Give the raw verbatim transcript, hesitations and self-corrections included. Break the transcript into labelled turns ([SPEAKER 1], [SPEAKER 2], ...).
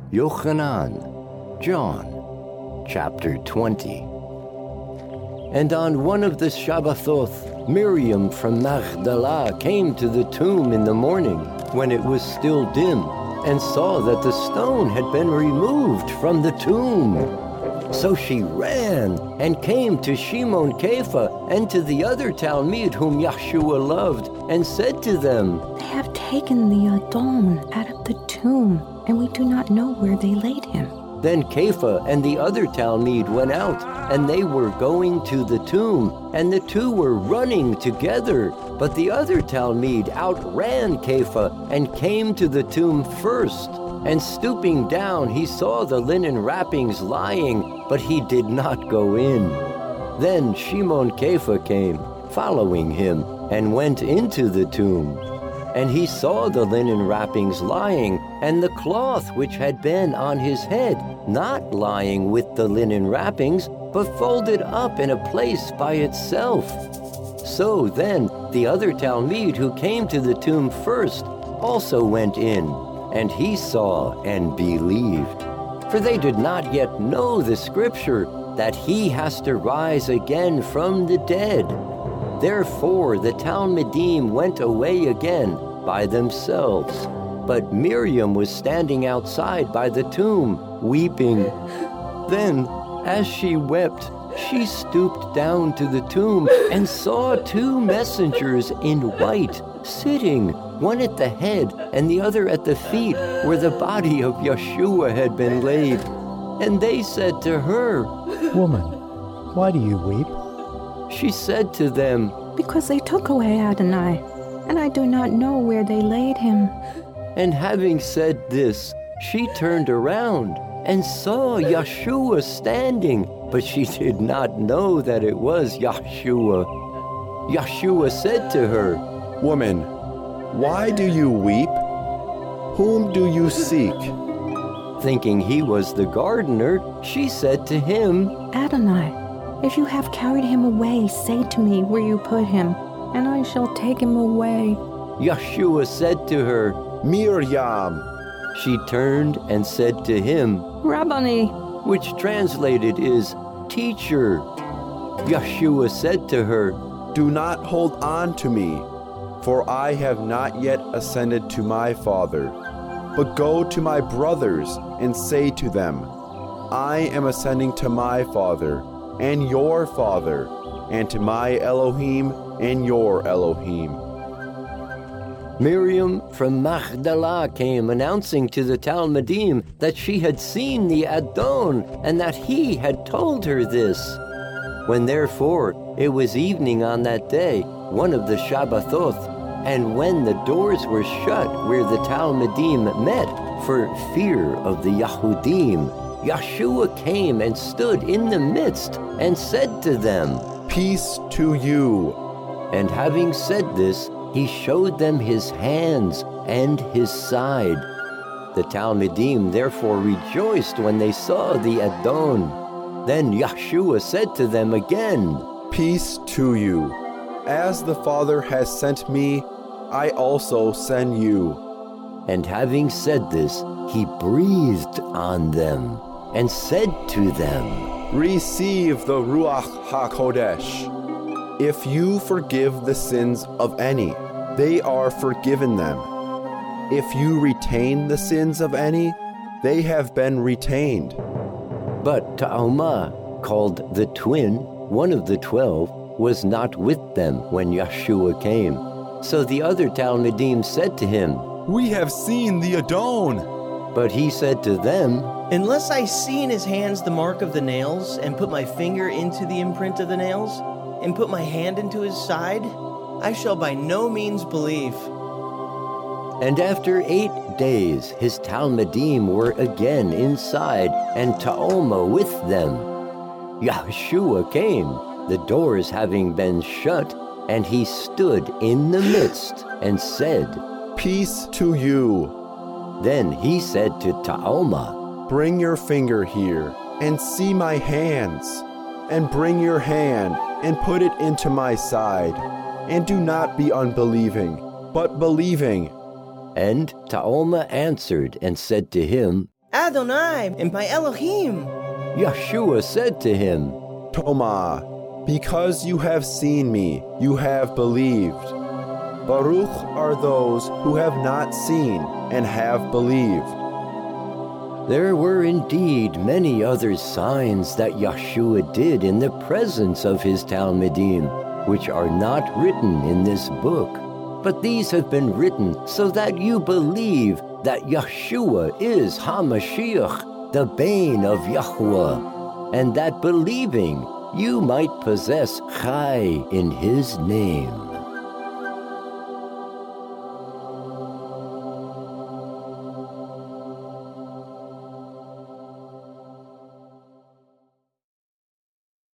[SPEAKER 1] Yochanan, John, chapter twenty. And on one of the Shabbathoth, Miriam from Magdala came to the tomb in the morning, when it was still dim, and saw that the stone had been removed from the tomb. So she ran and came to Shimon Kepha and to the other Talmid whom Yeshua loved, and said to them,
[SPEAKER 2] They have taken the Adon out of the tomb, and we do not know where they laid him.
[SPEAKER 1] Then Kepha and the other Talmid went out, and they were going to the tomb, and the two were running together. But the other Talmid outran Kepha and came to the tomb first. And stooping down, he saw the linen wrappings lying, but he did not go in. Then Shimon Kepha came, following him, and went into the tomb. And he saw the linen wrappings lying, and the cloth which had been on his head, not lying with the linen wrappings, but folded up in a place by itself. So then the other Talmid who came to the tomb first also went in, and he saw and believed. For they did not yet know the scripture, that he has to rise again from the dead. Therefore the Talmidim went away again by themselves. But Miriam was standing outside by the tomb, weeping. Then, as she wept, she stooped down to the tomb and saw two messengers in white, sitting, one at the head and the other at the feet, where the body of Yeshua had been laid. And they said to her,
[SPEAKER 3] Woman, why do you weep?
[SPEAKER 1] She said to them,
[SPEAKER 2] Because they took away Adonai, and I do not know where they laid him.
[SPEAKER 1] And having said this, she turned around and saw Yeshua standing, but she did not know that it was Yeshua. Yeshua said to her,
[SPEAKER 4] Woman, why do you weep? Whom do you seek?
[SPEAKER 1] Thinking he was the gardener, she said to him,
[SPEAKER 2] Adonai, if you have carried him away, say to me where you put him, and I shall take him away.
[SPEAKER 1] Yeshua said to her,
[SPEAKER 4] Miriam.
[SPEAKER 1] She turned and said to him,
[SPEAKER 2] Rabboni,
[SPEAKER 1] which translated is, Teacher. Yeshua said to her,
[SPEAKER 4] Do not hold on to me, for I have not yet ascended to my Father. But go to my brothers and say to them, I am ascending to my Father and your Father, and to my Elohim and your Elohim.
[SPEAKER 1] Miriam from Magdala came, announcing to the Talmidim that she had seen the Adon, and that he had told her this. When therefore it was evening on that day, one of the Shabbathoth, and when the doors were shut where the Talmidim met for fear of the Yahudim, Yeshua came and stood in the midst and said to them,
[SPEAKER 4] Peace to you.
[SPEAKER 1] And having said this, he showed them his hands and his side. The Talmidim therefore rejoiced when they saw the Adon. Then Yeshua said to them again,
[SPEAKER 4] Peace to you. As the Father has sent me, I also send you.
[SPEAKER 1] And having said this, he breathed on them and said to them,
[SPEAKER 4] Receive the Ruach HaKodesh. If you forgive the sins of any, they are forgiven them. If you retain the sins of any, they have been retained.
[SPEAKER 1] But Ta'oma, called the twin, one of the twelve, was not with them when Yeshua came. So the other Talmidim said to him,
[SPEAKER 4] We have seen the Adon.
[SPEAKER 1] But he said to them,
[SPEAKER 5] Unless I see in his hands the mark of the nails, and put my finger into the imprint of the nails, and put my hand into his side, I shall by no means believe.
[SPEAKER 1] And after eight days his Talmidim were again inside, and Ta'oma with them. Yeshua came, the doors having been shut, and he stood in the midst and said,
[SPEAKER 4] Peace to you.
[SPEAKER 1] Then he said to Ta'oma,
[SPEAKER 4] Bring your finger here, and see my hands, and bring your hand, and put it into my side, and do not be unbelieving, but believing.
[SPEAKER 1] And Ta'oma answered and said to him,
[SPEAKER 5] Adonai and my Elohim.
[SPEAKER 1] Yeshua said to him,
[SPEAKER 4] Toma, because you have seen me, you have believed. Baruch are those who have not seen and have believed.
[SPEAKER 1] There were indeed many other signs that Yeshua did in the presence of his Talmidim, which are not written in this book. But these have been written so that you believe that Yeshua is HaMashiach, the Bane of Yahuwah, and that believing you might possess Chai in his name.